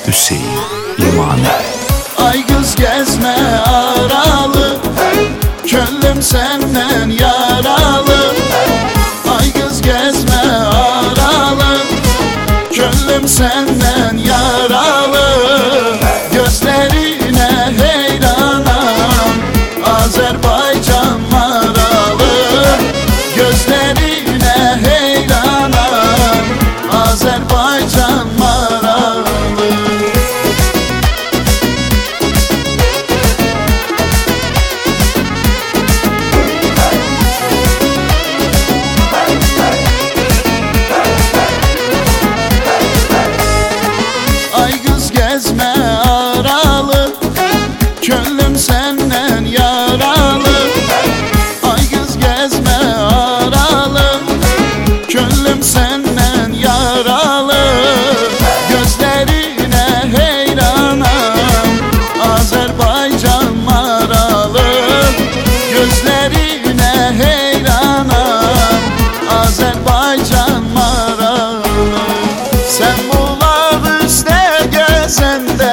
Hüseyin İmani. Ay kız gezme aralı, könlüm senden yaralı. Ay kız gezme aralı, könlüm senden yaralı. Gözlerine heyranam, Azerbaycan maralı. Gözlerine heyranam, Azerbaycan maralı. Ay kız gezme aralı, könlüm senden yaralı. Ay kız gezme aralı, könlüm senden yaralı. Gözlerine heyranam, Azerbaycan maralı. Gözlerine heyranam, Azerbaycan maralı. Sen bulak üstte gezende,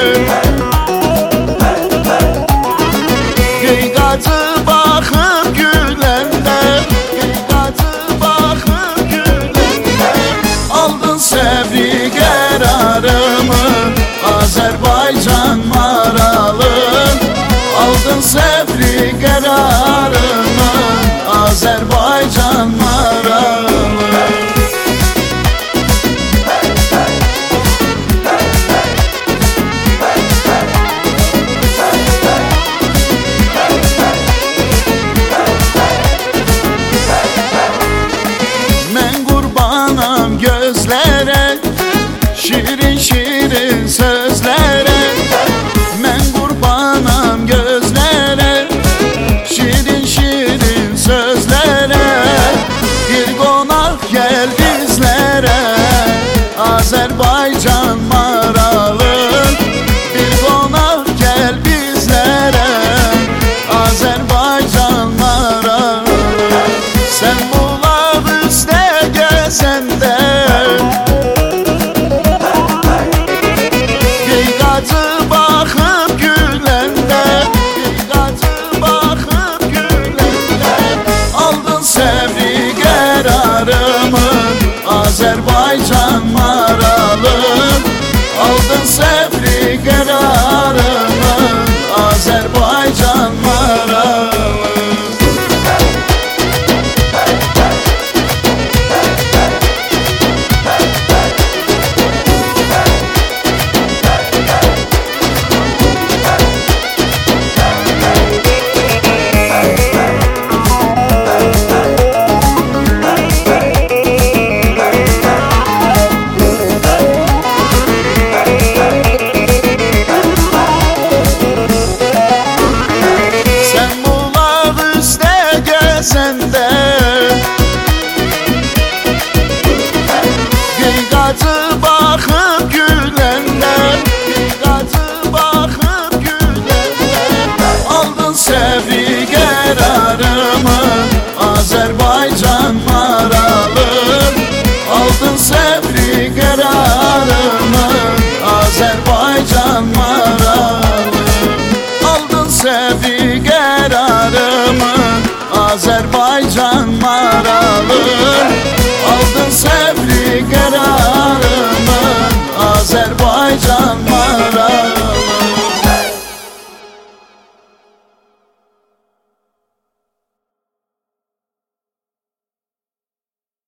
kıyqatı bakıp gülende, kıyqatı bakıp gülende. Aldın sevri kararımı, Azerbaycan maralı. Aldın sevri kararımı, Azerbaycan maralı. Gözlere, şirin şirin sözlere. Men kurbanam gözlere, şirin şirin sözlere. Bir konak gel bizlere, Azerbaycan maralı. Bir konak gel bizlere, Azerbaycan maralı. Sen bulak üstte gezende, kıyqatı bakıp gülende, kıyqatı bakıp gülende. Aldın sevri kararımı, Azerbaycan maralı. Aldın sevri kararımı, Azerbaycan maralı. Sende kıyqatı bakıp gülende, kıyqatı bakıp gülende. Aldın sevri kararımı, Azerbaycan maralı. Aldın sevri kararımı, Azerbaycan maralı. Aldın sevri kararımı, Azerbaycan maralı. Aldın sevri kararımı, Azerbaycan maralı.